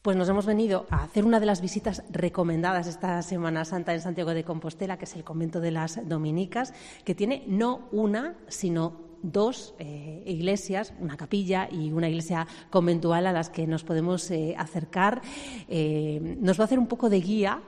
Pues nos hemos venido a hacer una de las visitas recomendadas esta Semana Santa en Santiago de Compostela, que es el convento de las Dominicas, que tiene no una, sino dos iglesias, una capilla y una iglesia conventual a las que nos podemos acercar. Nos va a hacer un poco de guía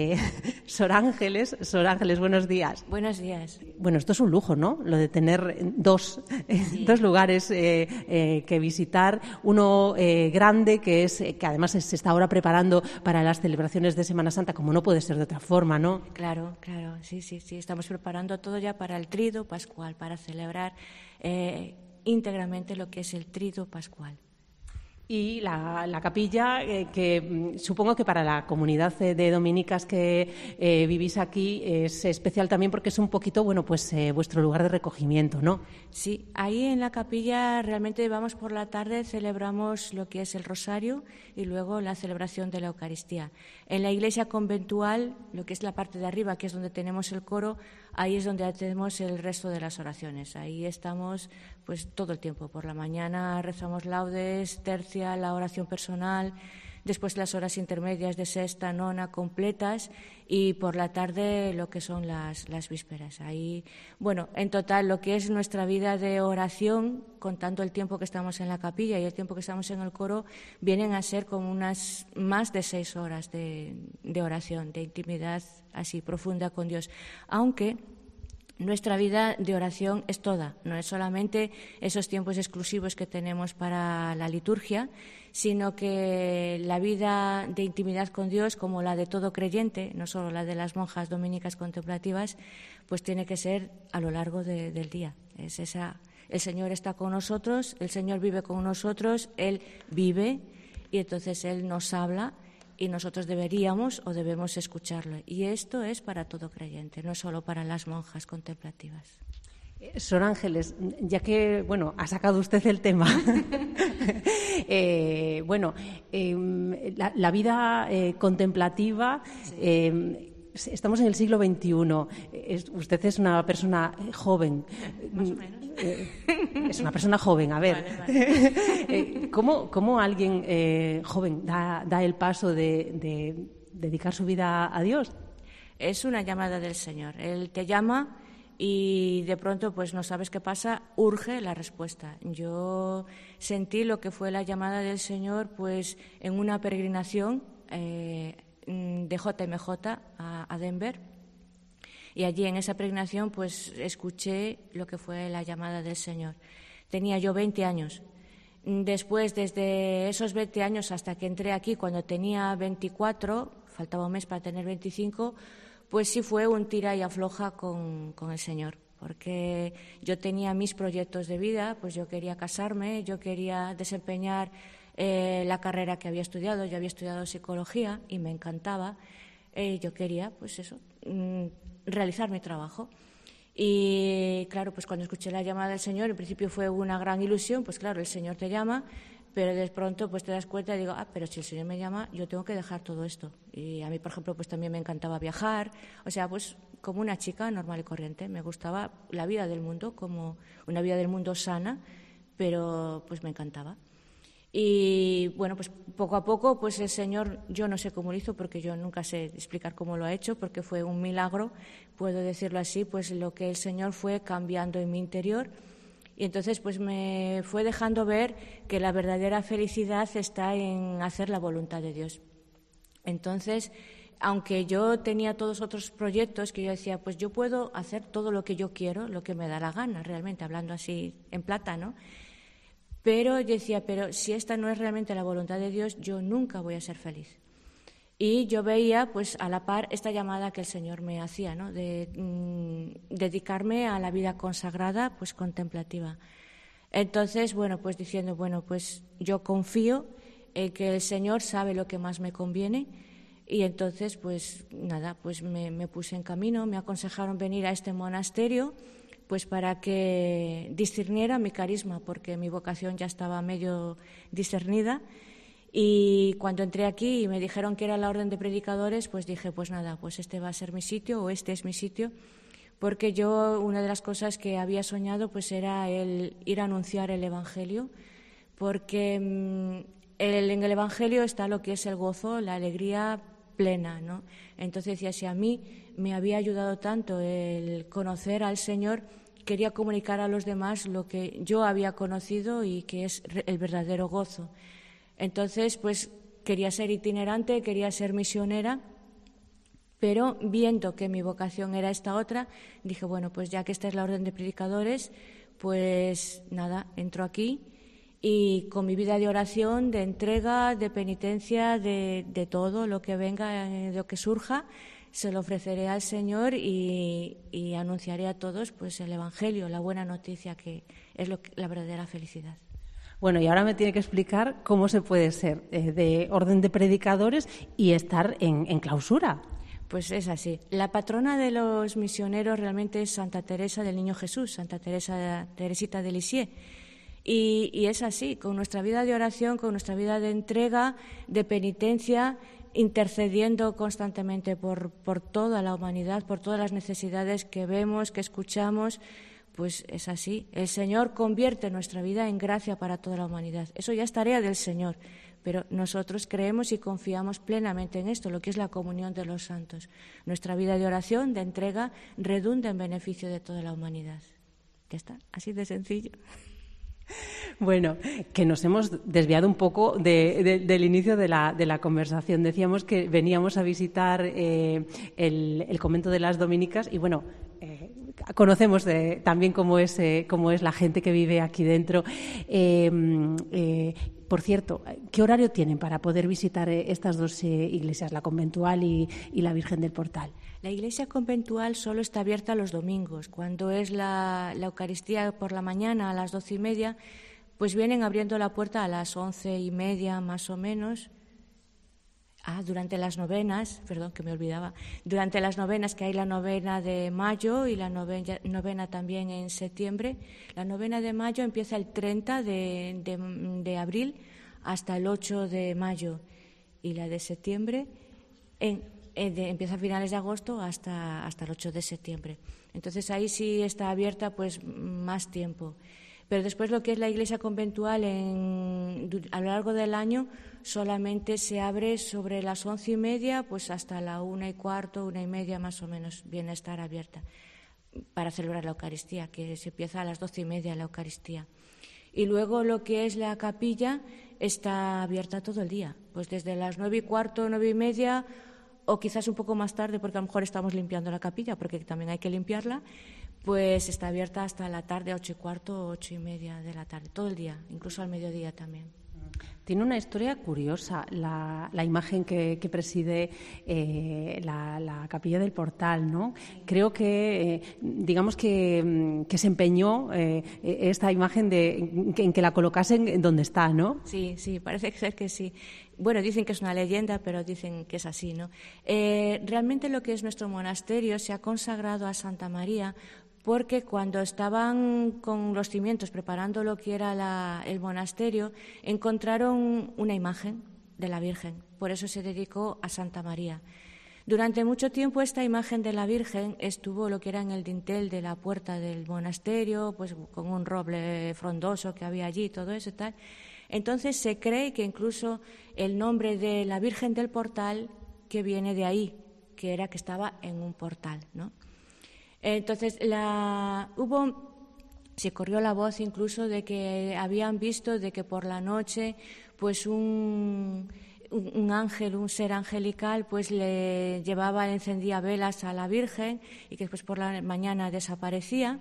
Sor Ángeles. Sor Ángeles, buenos días. Buenos días. Bueno, esto es un lujo, ¿no? Lo de tener dos lugares que visitar. Uno grande, que además se está ahora preparando para las celebraciones de Semana Santa, como no puede ser de otra forma, ¿no? Claro, sí. Estamos preparando todo ya para el Trido Pascual, para celebrar íntegramente lo que es el Trido Pascual. Y la capilla, que supongo que para la comunidad de dominicas que vivís aquí es especial también porque es un poquito, vuestro lugar de recogimiento, ¿no? Sí, ahí en la capilla realmente vamos por la tarde, celebramos lo que es el rosario y luego la celebración de la Eucaristía. En la iglesia conventual, lo que es la parte de arriba, que es donde tenemos el coro, ahí es donde hacemos el resto de las oraciones. Ahí estamos pues todo el tiempo. Por la mañana rezamos laudes, tercia, la oración personal, después las horas intermedias de sexta, nona, completas, y por la tarde lo que son las vísperas. Ahí, en total lo que es nuestra vida de oración, contando el tiempo que estamos en la capilla y el tiempo que estamos en el coro, vienen a ser como unas más de 6 horas de oración, de intimidad así profunda con Dios. Aunque nuestra vida de oración es toda, no es solamente esos tiempos exclusivos que tenemos para la liturgia, sino que la vida de intimidad con Dios, como la de todo creyente, no solo la de las monjas dominicas contemplativas, pues tiene que ser a lo largo del día. Es esa, el Señor está con nosotros, el Señor vive con nosotros, Él vive y entonces Él nos habla y nosotros deberíamos o debemos escucharlo. Y esto es para todo creyente, no solo para las monjas contemplativas. Sor Ángeles, ya que, ha sacado usted el tema, la vida contemplativa, sí. Estamos en el siglo XXI, usted es una persona joven. Más o menos. Es una persona joven, a ver. Vale. ¿Cómo alguien joven da el paso de dedicar su vida a Dios? Es una llamada del Señor. Él te llama y de pronto pues no sabes qué pasa, urge la respuesta. Yo sentí lo que fue la llamada del Señor pues en una peregrinación de JMJ a Denver, y allí en esa peregrinación pues escuché lo que fue la llamada del Señor. Tenía yo 20 años. Después, desde esos 20 años hasta que entré aquí, cuando tenía 24, faltaba un mes para tener 25, pues sí fue un tira y afloja con el Señor, porque yo tenía mis proyectos de vida, pues yo quería casarme, yo quería desempeñar la carrera que había estudiado. Yo había estudiado psicología y me encantaba. Yo quería, pues eso, realizar mi trabajo. Y claro, pues cuando escuché la llamada del Señor, en principio fue una gran ilusión, pues claro, el Señor te llama, pero de pronto pues te das cuenta y digo, pero si el Señor me llama, yo tengo que dejar todo esto. Y a mí, por ejemplo, pues también me encantaba viajar, o sea, pues como una chica normal y corriente, me gustaba la vida del mundo, como una vida del mundo sana, pero pues me encantaba. Y bueno, pues poco a poco, pues el Señor, yo no sé cómo lo hizo, porque yo nunca sé explicar cómo lo ha hecho, porque fue un milagro, puedo decirlo así, pues lo que el Señor fue cambiando en mi interior. Y entonces pues me fue dejando ver que la verdadera felicidad está en hacer la voluntad de Dios. Entonces, aunque yo tenía todos otros proyectos que yo decía, pues yo puedo hacer todo lo que yo quiero, lo que me da la gana, realmente, hablando así en plata, ¿no? Pero yo decía, pero si esta no es realmente la voluntad de Dios, yo nunca voy a ser feliz. Y yo veía, pues a la par, esta llamada que el Señor me hacía, ¿no? De dedicarme a la vida consagrada, pues contemplativa. Entonces, pues diciendo, pues yo confío en que el Señor sabe lo que más me conviene. Y entonces, pues nada, pues me puse en camino, me aconsejaron venir a este monasterio, pues para que discerniera mi carisma, porque mi vocación ya estaba medio discernida. Y cuando entré aquí y me dijeron que era la orden de predicadores, pues dije, pues nada, pues este va a ser mi sitio, o este es mi sitio, porque yo una de las cosas que había soñado pues era el ir a anunciar el Evangelio, porque en el Evangelio está lo que es el gozo, la alegría plena, ¿no? Entonces decía, si a mí me había ayudado tanto el conocer al Señor, quería comunicar a los demás lo que yo había conocido y que es el verdadero gozo. Entonces, pues quería ser itinerante, quería ser misionera, pero viendo que mi vocación era esta otra, dije, bueno, pues ya que esta es la orden de predicadores, pues nada, entro aquí y con mi vida de oración, de entrega, de penitencia, de todo lo que venga, de lo que surja, se lo ofreceré al Señor y anunciaré a todos pues el Evangelio, la buena noticia, que es la verdadera felicidad. Bueno, y ahora me tiene que explicar cómo se puede ser de orden de predicadores y estar en clausura. Pues es así. La patrona de los misioneros realmente es Santa Teresa del Niño Jesús, Santa Teresita de Lisieux. Y es así, con nuestra vida de oración, con nuestra vida de entrega, de penitencia, intercediendo constantemente por toda la humanidad, por todas las necesidades que vemos, que escuchamos, pues es así. El Señor convierte nuestra vida en gracia para toda la humanidad. Eso ya es tarea del Señor, pero nosotros creemos y confiamos plenamente en esto, lo que es la comunión de los santos. Nuestra vida de oración, de entrega, redunda en beneficio de toda la humanidad. Ya está, así de sencillo. Bueno, que nos hemos desviado un poco del inicio de la conversación. Decíamos que veníamos a visitar el convento de las dominicas y, bueno, conocemos también cómo es la gente que vive aquí dentro. Por cierto, ¿qué horario tienen para poder visitar estas dos iglesias, la conventual y la Virgen del Portal? La iglesia conventual solo está abierta los domingos. Cuando es la Eucaristía por la mañana a las 12:30, pues vienen abriendo la puerta a las 11:30 más o menos. Durante las novenas, perdón, que me olvidaba, durante las novenas, que hay la novena de mayo y la novena también en septiembre. La novena de mayo empieza el 30 de abril hasta el 8 de mayo y la de septiembre empieza a finales de agosto hasta el 8 de septiembre. Entonces ahí sí está abierta pues más tiempo. Pero después lo que es la iglesia conventual a lo largo del año solamente se abre sobre las 11:30 pues hasta la 1:15, 1:30 más o menos viene a estar abierta para celebrar la Eucaristía, que se empieza a las 12:30 la Eucaristía. Y luego lo que es la capilla está abierta todo el día, pues desde las 9:15, 9:30 o quizás un poco más tarde porque a lo mejor estamos limpiando la capilla porque también hay que limpiarla. Pues está abierta hasta la tarde, 8:15, 8:30 de la tarde, todo el día, incluso al mediodía también. Tiene una historia curiosa la imagen que preside la capilla del Portal, ¿no? Creo que, digamos que se empeñó esta imagen en que la colocasen en donde está, ¿no? Sí, parece ser que sí. Bueno, dicen que es una leyenda, pero dicen que es así, ¿no? Realmente lo que es nuestro monasterio se ha consagrado a Santa María porque cuando estaban con los cimientos preparando lo que era el monasterio, encontraron una imagen de la Virgen. Por eso se dedicó a Santa María. Durante mucho tiempo esta imagen de la Virgen estuvo lo que era en el dintel de la puerta del monasterio, pues con un roble frondoso que había allí, todo eso y tal. Entonces se cree que incluso el nombre de la Virgen del Portal que viene de ahí, que era que estaba en un portal, ¿no? Entonces se corrió la voz incluso de que habían visto de que por la noche pues un ángel, un ser angelical, pues le encendía velas a la Virgen y que después por la mañana desaparecía.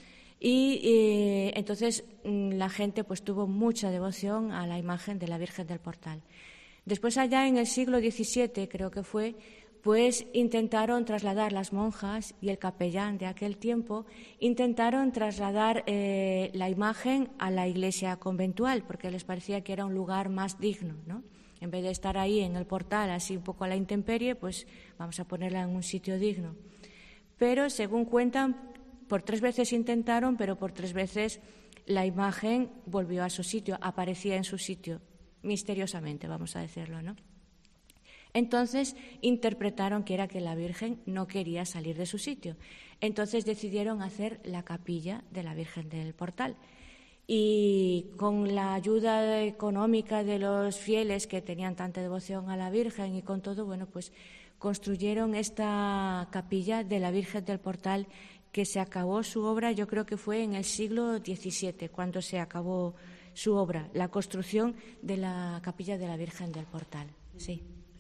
Y entonces la gente pues tuvo mucha devoción a la imagen de la Virgen del Portal. Después allá en el siglo XVII, creo que fue, pues intentaron trasladar las monjas y el capellán de aquel tiempo, intentaron trasladar la imagen a la iglesia conventual porque les parecía que era un lugar más digno, ¿no? En vez de estar ahí en el portal así un poco a la intemperie, pues vamos a ponerla en un sitio digno. Pero según cuentan, por 3 veces intentaron, pero por 3 veces la imagen volvió a su sitio, aparecía en su sitio, misteriosamente, vamos a decirlo, ¿no? Entonces interpretaron que era que la Virgen no quería salir de su sitio. Entonces decidieron hacer la capilla de la Virgen del Portal. y con la ayuda económica de los fieles que tenían tanta devoción a la Virgen y con todo, bueno, pues construyeron esta capilla de la Virgen del Portal, que se acabó su obra, yo creo que fue en el siglo XVII, cuando se acabó su obra, la construcción de la capilla de la Virgen del Portal, sí.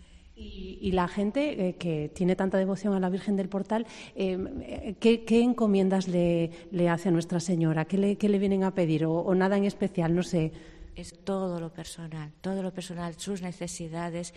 Y la gente que tiene tanta devoción a la Virgen del Portal, ¿qué encomiendas le hace a Nuestra Señora? ¿Qué le vienen a pedir? ¿O nada en especial? No sé. Es todo lo personal, sus necesidades.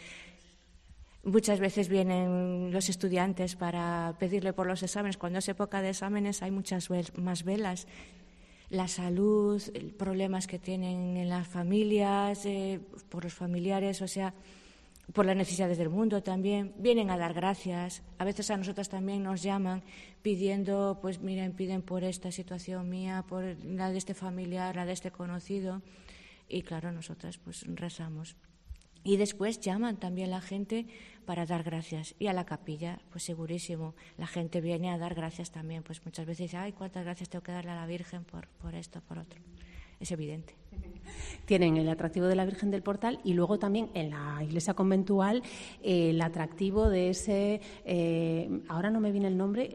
Muchas veces vienen los estudiantes para pedirle por los exámenes. Cuando es época de exámenes hay muchas más velas. La salud, problemas que tienen en las familias, por los familiares, o sea, por las necesidades del mundo también. Vienen a dar gracias. A veces a nosotras también nos llaman pidiendo, pues miren, piden por esta situación mía, por la de este familiar, la de este conocido. Y claro, nosotras pues rezamos. Y después llaman también la gente para dar gracias. Y a la capilla, pues segurísimo, la gente viene a dar gracias también. Pues muchas veces dice, ay, cuántas gracias tengo que darle a la Virgen por esto, por otro. Es evidente. Tienen el atractivo de la Virgen del Portal y luego también en la iglesia conventual el atractivo de ese, ahora no me viene el nombre,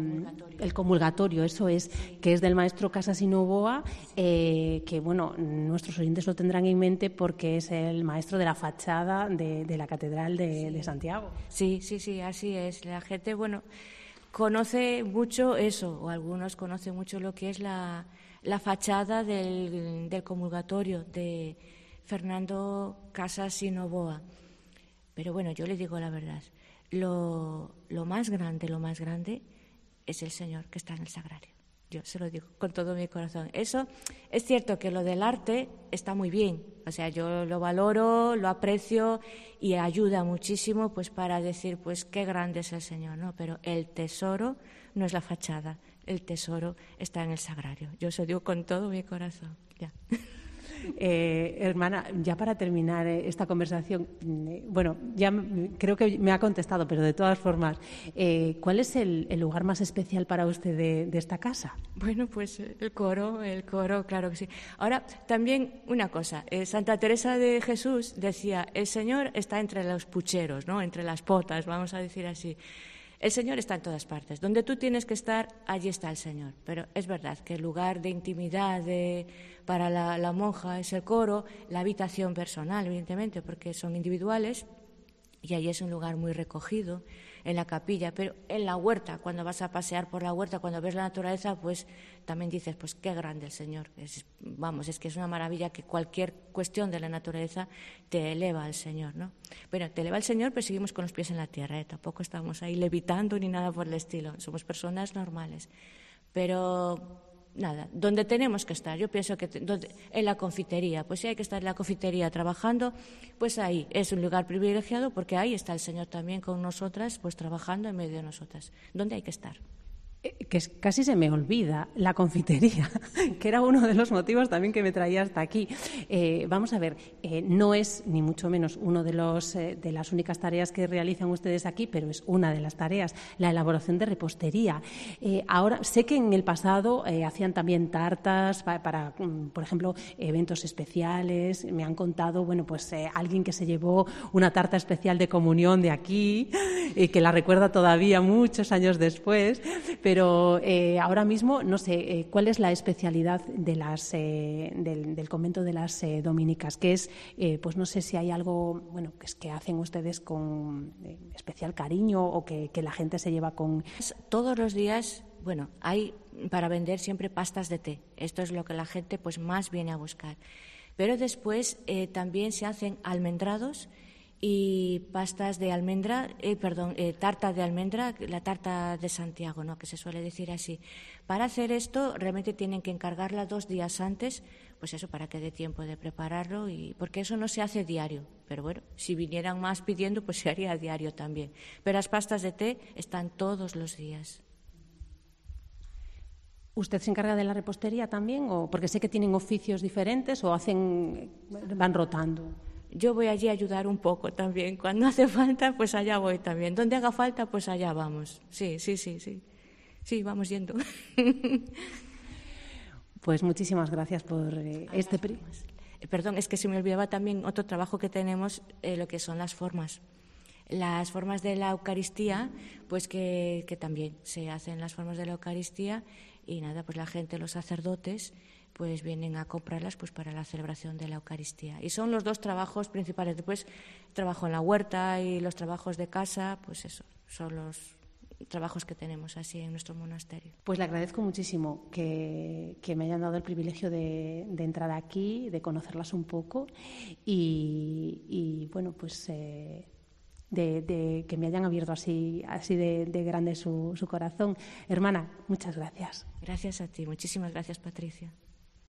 el comulgatorio, eso es, que es del maestro Casas y Novoa, que bueno, nuestros oyentes lo tendrán en mente porque es el maestro de la fachada de la Catedral de Santiago. Sí, así es. La gente, bueno, conoce mucho eso, o algunos conocen mucho lo que es la fachada del comulgatorio de Fernando Casas y Novoa. Pero bueno, yo le digo la verdad, lo más grande es el Señor que está en el sagrario. Yo se lo digo con todo mi corazón. Eso es cierto que lo del arte está muy bien, o sea, yo lo valoro, lo aprecio y ayuda muchísimo pues para decir pues qué grande es el Señor, ¿no? Pero el tesoro no es la fachada, el tesoro está en el sagrario. Yo se lo digo con todo mi corazón. Ya. Hermana, ya para terminar esta conversación, bueno, ya creo que me ha contestado, pero de todas formas, ¿cuál es el lugar más especial para usted de esta casa? Bueno, pues el coro, claro que sí. Ahora, también una cosa, Santa Teresa de Jesús decía, el Señor está entre los pucheros, ¿no? Entre las potas, vamos a decir así. El Señor está en todas partes. Donde tú tienes que estar, allí está el Señor. Pero es verdad que el lugar de intimidad para la monja es el coro, la habitación personal, evidentemente, porque son individuales, y ahí es un lugar muy recogido, en la capilla. Pero en la huerta, cuando vas a pasear por la huerta, cuando ves la naturaleza, pues también dices, pues qué grande el Señor. Es que es una maravilla que cualquier cuestión de la naturaleza te eleva al Señor, ¿no? Bueno, te eleva al Señor, pero seguimos con los pies en la tierra, ¿eh? Tampoco estamos ahí levitando ni nada por el estilo. Somos personas normales. Pero nada, donde tenemos que estar, yo pienso que en la confitería, pues si hay que estar en la confitería trabajando, pues ahí es un lugar privilegiado porque ahí está el Señor también con nosotras, pues trabajando en medio de nosotras, donde hay que estar. Que casi se me olvida la confitería, que era uno de los motivos también que me traía hasta aquí. Vamos a ver, no es ni mucho menos uno de las únicas tareas que realizan ustedes aquí, pero es una de las tareas, la elaboración de repostería. Ahora, sé que en el pasado hacían también tartas para, por ejemplo, eventos especiales. Me han contado, bueno, pues alguien que se llevó una tarta especial de comunión de aquí, que la recuerda todavía muchos años después. Pero ahora mismo, no sé, ¿cuál es la especialidad de del convento de las dominicas? Que es, pues no sé si hay algo, bueno, que hacen ustedes con especial cariño o que la gente se lleva con... Todos los días, bueno, hay para vender siempre pastas de té. Esto es lo que la gente pues más viene a buscar. Pero después también se hacen almendrados y pastas de almendra, tarta de almendra, la tarta de Santiago, ¿no? Que se suele decir así. Para hacer esto realmente tienen que encargarla 2 días antes, pues eso, para que dé tiempo de prepararlo, porque eso no se hace diario. Pero bueno, si vinieran más pidiendo, pues se haría diario también. Pero las pastas de té están todos los días. ¿Usted se encarga de la repostería también? Porque sé que tienen oficios diferentes o van rotando. Yo voy allí a ayudar un poco también. Cuando hace falta, pues allá voy también. Donde haga falta, pues allá vamos. Sí. Sí, vamos yendo. Pues muchísimas gracias por este... Perdón, es que se me olvidaba también otro trabajo que tenemos, lo que son las formas. Las formas de la Eucaristía, pues que también se hacen las formas de la Eucaristía y nada, pues la gente, los sacerdotes, pues vienen a comprarlas pues para la celebración de la Eucaristía. Y son los dos trabajos principales. Después trabajo en la huerta y los trabajos de casa, pues eso, son los trabajos que tenemos así en nuestro monasterio. Pues le agradezco muchísimo que me hayan dado el privilegio de entrar aquí, de conocerlas un poco y bueno, pues de que me hayan abierto así de grande su corazón. Hermana, muchas gracias. Gracias a ti, muchísimas gracias, Patricia.